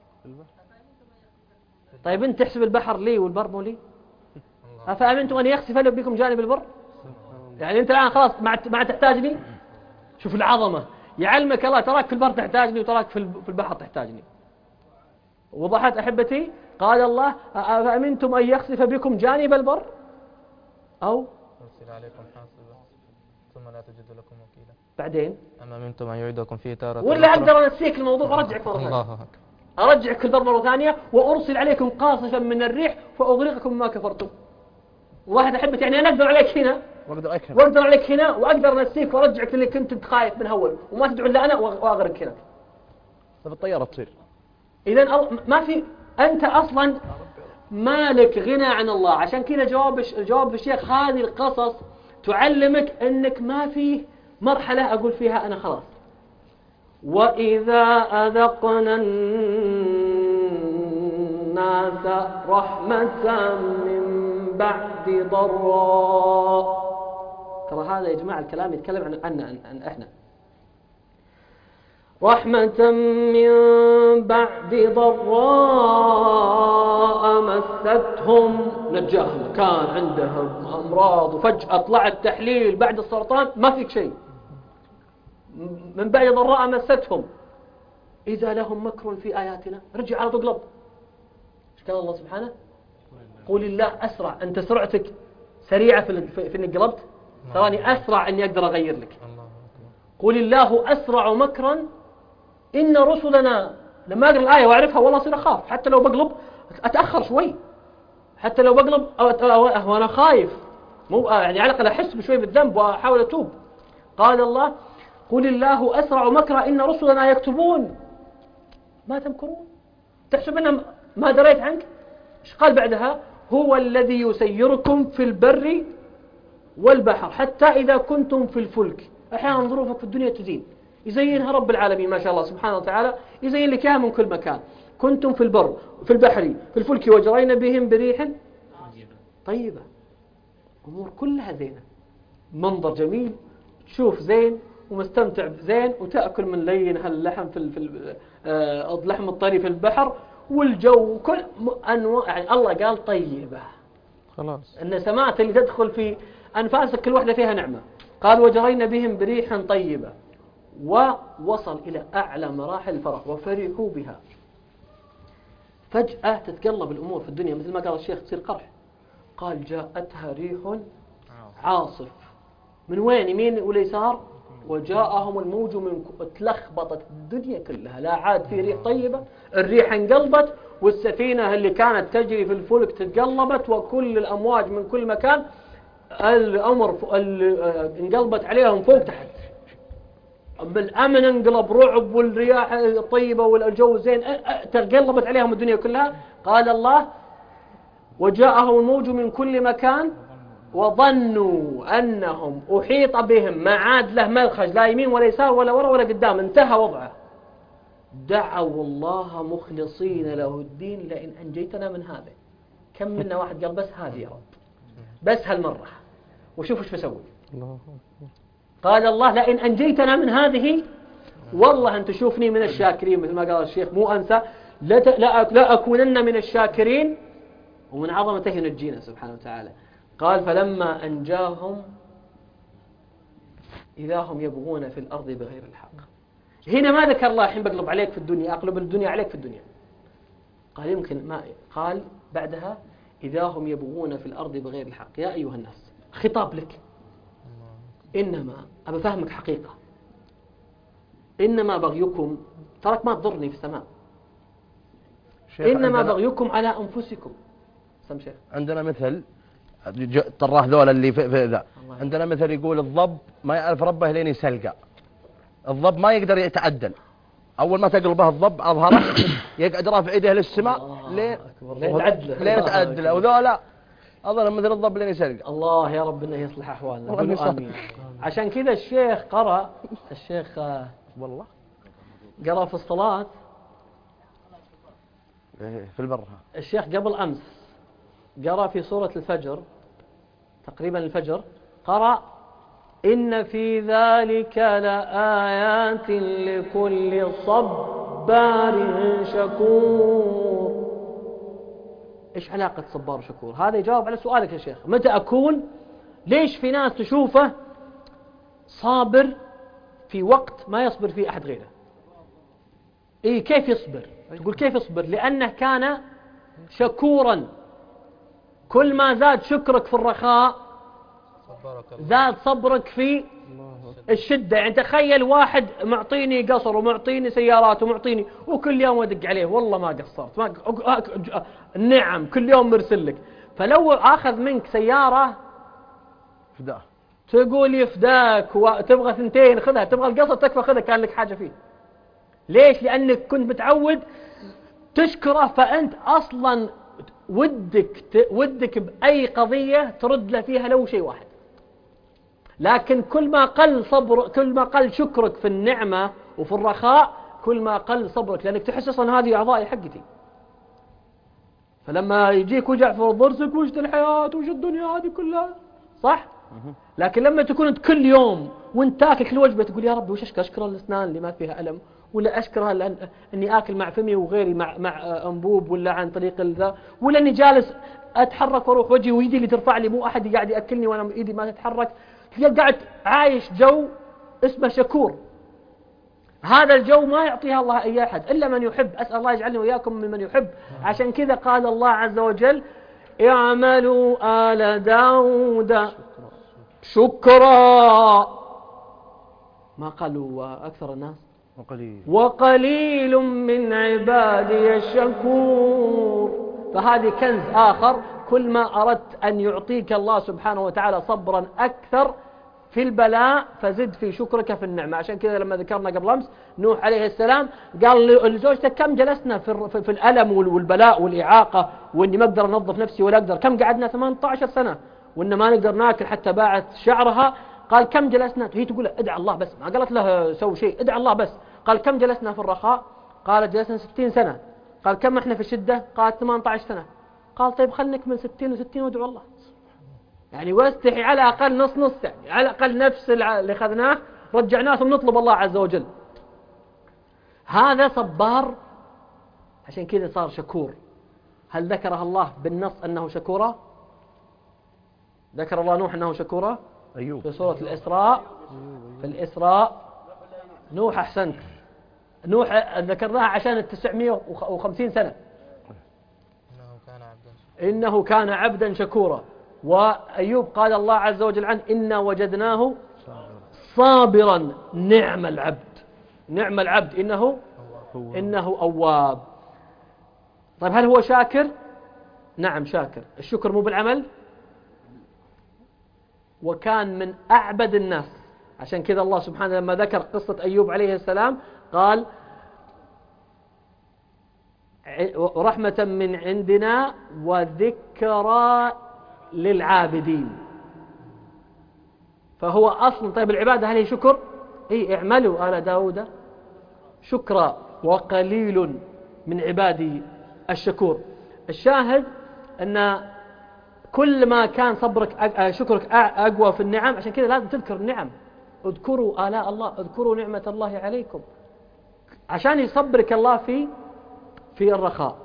طيب أنت تحسب البحر لي والبر مو لي؟ أفأمنتم أن يخسف بكم جانب البر؟ يعني أنت الآن خلاص ما تحتاجني؟ شوف العظمة، يعلمك الله تراك في البر تحتاجني وتراك في البحر تحتاجني. وضحت أحبتي؟ قال الله أفأمنتم أن يخسف بكم جانب البر أو يرسل عليكم حاصبا ثم لا تجد لكم وكيلا بعدين أم أمنتم أن يعيدكم فيه تارة ولا أقدر أنسيك الموضوع وأرجعك مرة ثانية. الله أكبر. أرجعك البر مرة ثانية وأرسل عليكم قاصفا من الريح فأغرقكم ما كفرتم. واحد أحبتي يعني أنا أقدر عليك هنا وأقدر عليك هنا وأقدر أنسيك وأرجعك اللي كنت خايف من أول وما تدعو إلا أنا وأغرق هنا. طب الطيارة تصير إذن ما في، أنت أصلا مالك غنى عن الله. عشان كذا جواب الشيخ هذه القصص تعلمك أنك ما في مرحلة أقول فيها أنا خلاص. وإذا أذقنا الناس رحمة من بعد ضراء، ترى هذا يا جماعة الكلام يتكلم عن إحنا، رحمة من بعد ضراء مستهم نجاهم، كان عندهم أمراض وفجأة طلعت تحليل بعد السرطان ما فيك شيء، من بعد ضراء مستهم إذا لهم مكر في آياتنا، رجع على تقلب. إيش قال الله سبحانه؟ قول الله أسرع، أنت سرعتك سريعة في إنك قلبت، تراني أسرع إني أقدر أغير لك. قل الله أسرع مكرا إن رسلنا. لما أقرأ الآية وأعرفها والله أصير أخاف، حتى لو بقلب أتأخر شوي، حتى لو بقلب وأنا خايف، مو يعني على الأقل أحس بشوي بالذنب وأحاول أتوب. قال الله قل الله أسرع مكرا إن رسلنا يكتبون ما تمكرون، تحسب أنهم ما دريت عنك. إيش قال بعدها؟ هو الذي يسيركم في البر والبحر حتى إذا كنتم في الفلك. أحيانا ظروفك في الدنيا تزين، يزينها رب العالمين ما شاء الله سبحانه وتعالى، يزين لك إياها من كل مكان. كنتم في البر في البحر في الفلك وجرينا بهم بريح طيبة، أمور كلها زينة، منظر جميل، تشوف زين ومستمتع زين، وتأكل من لين هاللحم في اللحم الطري في البحر، والجو كل أنواع. يعني الله قال طيبة، خلاص النسمات اللي تدخل في أنفاسك كل واحدة فيها نعمة. قال وجرينا بهم بريح طيبة، ووصل إلى أعلى مراحل الفرح وفرحوا بها. فجأة تتقلب الأمور في الدنيا مثل ما قال الشيخ تصير قرح. قال جاءتها ريح عاصف، من وين؟ يمين واليسار، وجاءهم الموج من تلخبطت الدنيا كلها، لا عاد في ريح طيبة، الريح انقلبت، والسفينة اللي كانت تجري في الفلك تتقلبت، وكل الأمواج من كل مكان الأمر انقلبت عليهم فوق تحت، بالأمن انقلب رعب، والرياح الطيبة والجو زين تقلبت عليهم الدنيا كلها. قال الله وجاءهم الموج من كل مكان وظنوا أنهم أحيط بهم، ما عاد له ملخج لا يمين ولا يسار ولا وراء ولا قدام، انتهى وضعه. دعوا الله مخلصين له الدين لئن أنجيتنا من هذا. كم منا واحد قال بس هذه يا رب، بس هالمرة، وشوف ايش بسوي. قال الله لئن أنجيتنا من هذه والله أن تشوفني من الشاكرين، مثل ما قال الشيخ مو أنسى لا أكونن من الشاكرين، ومن عظمته ينجينا سبحانه وتعالى. قال فلما أنجاهم إذا هم يبغون في الأرض بغير الحق. هنا ما ذكر الله الحين بقلب عليك في الدنيا، أقلب الدنيا عليك في الدنيا. قال يمكن ما قال بعدها إذا هم يبغون في الأرض بغير الحق. يا أيها الناس خطاب لك، إنما أبى فهمك حقيقة، إنما بغيكم ترك ما تضرني في السماء، إنما بغيكم على أنفسكم. سم شيخ عندنا مثل طراه ذولا اللي في ذا، عندنا مثل يقول الضب ما يعرف ربه لين يسلقه. الضب ما يقدر يتعدل. أول ما تقلبه الضب أظهره يقعد رافع إيده للسماء لين تعدل. وذولا أظن مثل الضب لين يسرق. الله يا رب إنه يصلح أحوالنا. قولوا آمين. عشان كذا الشيخ قرأ والله قرأ في الصلاة في البر. الشيخ قبل أمس قرأ في سورة الفجر تقريبا الفجر، قرأ إن في ذلك لآيات لكل صبار شكور. إيش علاقة صبار وشكور؟ هذا يجاوب على سؤالك يا شيخ. متى أكون؟ ليش في ناس تشوفه صابر في وقت ما يصبر فيه أحد غيره؟ إيه كيف يصبر؟ تقول كيف يصبر؟ لأنه كان شكورا. كل ما زاد شكرك في الرخاء زاد صبرك في الشدة. يعني تخيل واحد معطيني قصر ومعطيني سيارات ومعطيني وكل يوم أدق عليه والله ما قصرت نعم كل يوم مرسل لك. فلو أخذ منك سيارة فداه تقول يفداك وتبغى ثنتين خذها، تبغى القصر تكفى خذها كان لك حاجة فيه. ليش؟ لأنك كنت متعود تشكره، فأنت أصلا ودك بأي قضية ترد له فيها لو شيء واحد. لكن كل ما قل صبر، كل ما قل شكرك في النعمة وفي الرخاء كل ما قل صبرك، لأنك تحس أصلا هذه أعضائي حقتي. فلما يجيك وجع في ضرسك وش الحياة وش الدنيا هذه كلها صح؟ لكن لما تكون انت كل يوم وانت تاكل كل وجبه تقول يا رب وش اشكر الاسنان اللي ما فيها الم، ولا اشكرها لأن اني اكل مع فمي وغيري مع انبوب ولا عن طريق ذا، ولا اني جالس اتحرك واروح وجهي ويدي اللي ترفع لي، مو احد قاعد ياكلني وانا ايدي ما تتحرك. قاعد عايش جو اسمه شكور. هذا الجو ما يعطيها الله اي احد الا من يحب. اسال الله يجعلني واياكم ممن يحب. عشان كذا قال الله عز وجل اعملوا آل داود شكرا. ما قالوا أكثر الناس وقليل من عبادي الشكور. فهذه كنز آخر. كل ما أردت أن يعطيك الله سبحانه وتعالى صبرا أكثر في البلاء فزد في شكرك في النعمة. عشان كذا لما ذكرنا قبل أمس نوح عليه السلام قال لزوجته كم جلسنا في الألم والبلاء والإعاقة وإني ما أقدر أنظف نفسي ولا أقدر. كم قعدنا 18 سنة وإن ما نقدر ناكل حتى باعت شعرها. قال كم جلسنا؟ هي تقول ادعى الله بس، ما قالت له سوي شيء، ادعى الله بس. قال كم جلسنا في الرخاء؟ قالت جلسنا 60 سنة. قال كم احنا في الشدة؟ قالت 18 سنة. قال طيب خلنا نكمل 60 و60 وادعو الله. يعني واستحي على الأقل نص يعني على الأقل نفس اللي أخذناه رجعناه ثم نطلب الله عز وجل. هذا صبار. عشان كذا صار شكور. هل ذكرها الله بالنص أنه شكورا؟ ذكر الله نوح أنه شكورا أيوب في سورة الإسراء. في الإسراء نوح أحسنت. نوح ذكرناها عشان 950 سنة إنه كان عبدا شكورا. وأيوب قال الله عز وجل عنه إنا وجدناه صابرا نعم العبد. نعم العبد إنه أواب. طيب هل هو شاكر؟ نعم شاكر. الشكر مو بالعمل. وكان من أعبد الناس. عشان كذا الله سبحانه لما ذكر قصة أيوب عليه السلام قال رحمة من عندنا وذكرى للعابدين. فهو أصل. طيب العبادة هل هي شكر؟ إيه اعملوا آل داود شكرا وقليل من عبادي الشكور. الشاهد أن كل ما كان شكرك أقوى في النعم. عشان كذا لازم تذكر النعم. اذكروا آلاء الله، اذكروا نعمة الله عليكم عشان يصبرك الله في الرخاء.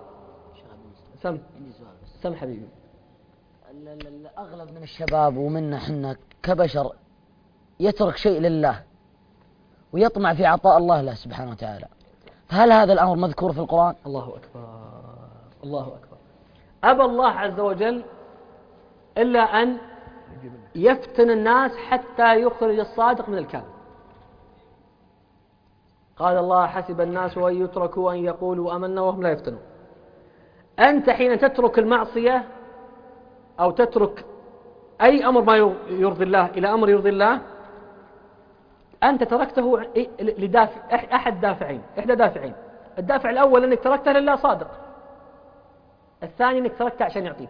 سم حبيبي. الأغلب من الشباب ومنا حنا كبشر يترك شيء لله ويطمع في عطاء الله له سبحانه وتعالى. فهل هذا الأمر مذكور في القرآن؟ الله أكبر الله أكبر. أبى الله عز وجل إلا أن يفتن الناس حتى يخرج الصادق من الكاذب. قال الله حسب الناس أن يتركوا أن يقولوا آمنا وهم لا يفتنون. أنت حين تترك المعصية أو تترك أي أمر ما يرضي الله إلى أمر يرضي الله أنت تركته لدافع، أحد دافعين، إحدى دافعين. الدافع الأول أنك تركته لله صادق، الثاني أنك تركته عشان يعطيك.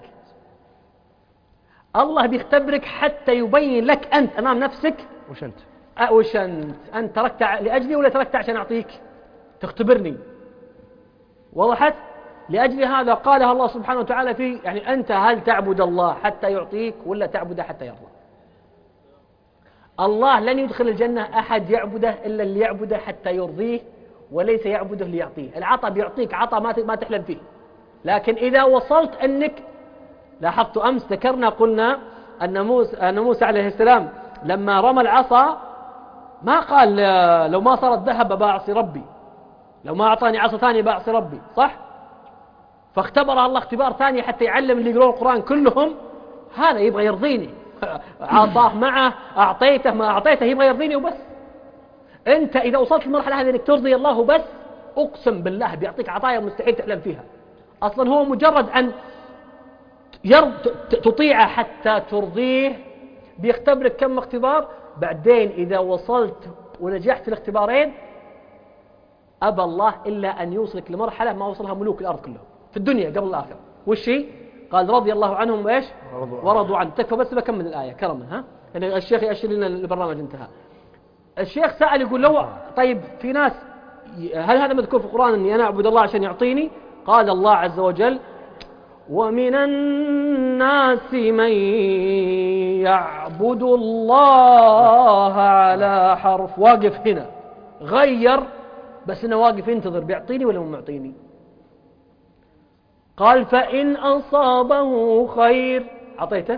الله بيختبرك حتى يبين لك أنت أمام نفسك وش أنت تركت لأجلي ولا تركت عشان أعطيك؟ تختبرني. وضحت؟ لأجل هذا قالها الله سبحانه وتعالى في يعني أنت هل تعبد الله حتى يعطيك ولا تعبد حتى يرضى؟ الله لن يدخل الجنة أحد يعبده إلا اللي يعبده حتى يرضيه وليس يعبده ليعطيه. العطاء بيعطيك عطاء ما تحلم فيه، لكن إذا وصلت أنك لاحظت أمس ذكرنا قلنا أن موسى عليه السلام لما رمى العصا ما قال لو ما صارت ذهب بعصي ربي، لو ما أعطاني عصا ثانية بعصي ربي، صح؟ فاختبر الله اختبار ثاني حتى يعلم اللي يقرون القرآن كلهم هذا يبغى يرضيني، أعطاه معه أعطيته ما أعطيته يبغى يرضيني وبس. أنت إذا وصلت للمرحلة هذه أنك ترضي الله وبس، أقسم بالله بيعطيك عطايا مستحيل تحلم فيها. أصلا هو مجرد أن تطيعه حتى ترضيه بيختبرك كم اختبار، بعدين إذا وصلت ونجحت في الاختبارين أبى الله إلا أن يوصلك لمرحلة ما وصلها ملوك الأرض كلهم في الدنيا قبل الآخرة. والشيء قال رضي الله عنهم وإيش ورضوا عنه. تكفى بس بكمل الآية كرما ها، يعني الشيخ يأشر لنا البرنامج انتهى. الشيخ سأل يقول له طيب في ناس هل هذا مذكور في القرآن أني أنا أعبد الله عشان يعطيني؟ قال الله عز وجل ومن الناس من يعبد الله على حرف. واقف هنا غير بس أنا واقف ينتظر بيعطيني ولا مو معطيني. قال فإن أصابه خير أعطيته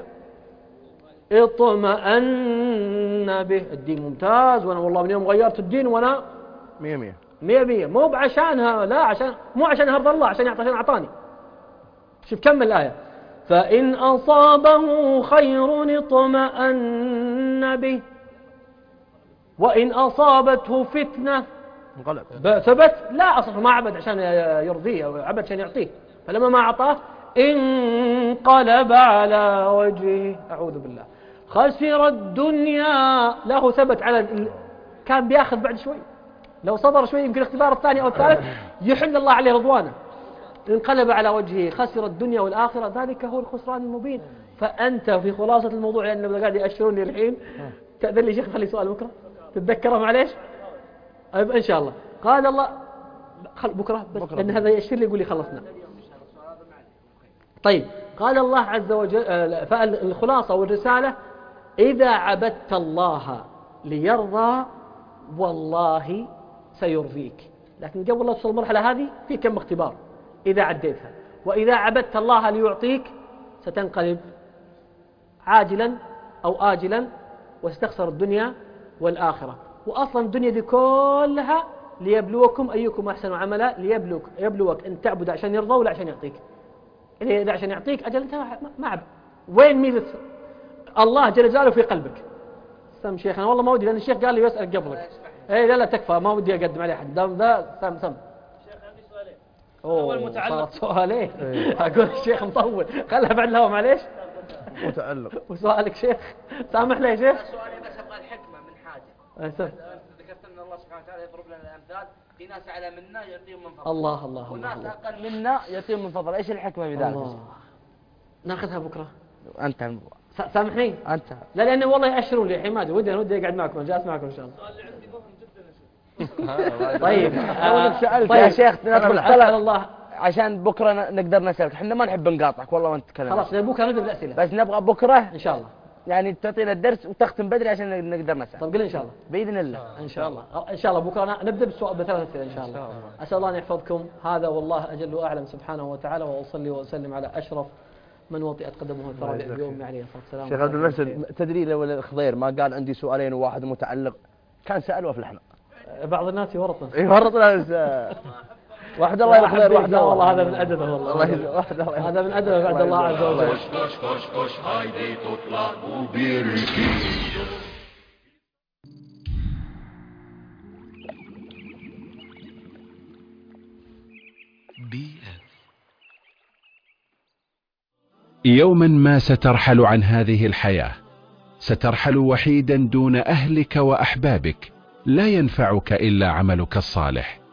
اطمأن به، الدين ممتاز وأنا والله من يوم غيرت الدين وأنا 100 مو بعشانها، لا عشان مو عشان هرض الله، عشان أعطاني. شوف كمل الآية فإن أصابه خير اطمأن به وإن أصابته فتنة ثبت لا أصلا ما عبد عشان يرضيه، عبد عشان يعطيه، فلما ما أعطاه انقلب على وجهه أعوذ بالله خسر الدنيا. لا هو ثبت على كان بياخذ بعد شوي، لو صبر شوي يمكن الاختبار الثاني أو الثالث يحل الله عليه رضوانه. انقلب على وجهه خسر الدنيا والآخرة ذلك هو الخسران المبين. فأنت في خلاصة الموضوع لأنه يعني قاعد يأشروني الحين تأذن لي شيخ خلي سؤال بكرة تتذكره معليش إن شاء الله. قال الله بكرة بس لأن هذا يأشر لي يقول لي خلصنا. طيب قال الله عز وجل فالخلاصة والرسالة إذا عبدت الله ليرضى والله سيرضيك، لكن قبل لا توصل المرحلة هذه في كم اختبار إذا عديتها. وإذا عبدت الله ليعطيك ستنقلب عاجلا أو آجلا وستخسر الدنيا والآخرة. وأصلا الدنيا دي كلها ليبلوكم أيكم أحسن عملا، يبلوك أن تعبد عشان يرضى ولا عشان يعطيك. إذا عشان يعطيك أجل أنت ما عبد. وين ميزة الله جل جلاله في قلبك؟ سم شيخ أنا والله ما ودي لأن الشيخ قال لي يسأل قبلك. إيه لا تكفى ما ودي أقدم عليه حد دام ذا سم شيخ عندي سؤالين. أول متعلق سؤالين أقول الشيخ مطول خلها بعد الهوا معليش متعلق وسؤالك شيخ سامح لي يا شيخ. سؤالي بس أبغى الحكمة من حاجة. أنت ذكرت أن الله سبحانه وتعالى يضرب لنا الأمثال، في ناس أعلى منا يعطيهم من فضله الله وناس أقل منا يعطيهم من فضله، إيش الحكمة بذلك؟ ناخذها بكرة. أنت سامحني أنت لا لأنه والله يأشرون لي الحين ما ودي أقعد معكم جالس معكم إن شاء الله. السؤال اللي عندي مهم جدا. طيب سألت طيب يا شيخ ندخل أسأل الله عشان بكرة نقدر نسألك، احنا ما نحب نقاطعك والله وانت تتكلم. خلاص بكرة نبدأ الأسئلة بس نبغى بكرة إن شاء الله يعني تعطينا الدرس وتختم بدري عشان نقدر نسأل. طب قل إن شاء الله بإذن الله إن شاء الله إن شاء الله بكرة نبدأ بالسؤال بثلاث أسئلة إن شاء الله. أسأل الله أن يحفظكم هذا والله أجل وأعلم سبحانه وتعالى، وأصلي وأسلم على أشرف من وطئت قدمه الترابع بأمي عليه الصلاة والسلام. شيخ عبد المحسن تدري لو الخضير ما قال عندي سؤالين وواحد متعلق كان سأل وافلحنا. بعض الناس يورطنا واحد الله يا الخضير واحد والله هذا من أدبه والله هذا من أدبه بعد الله عز وجل. يوما ما سترحل عن هذه الحياة، سترحل وحيدا دون أهلك وأحبابك، لا ينفعك إلا عملك الصالح.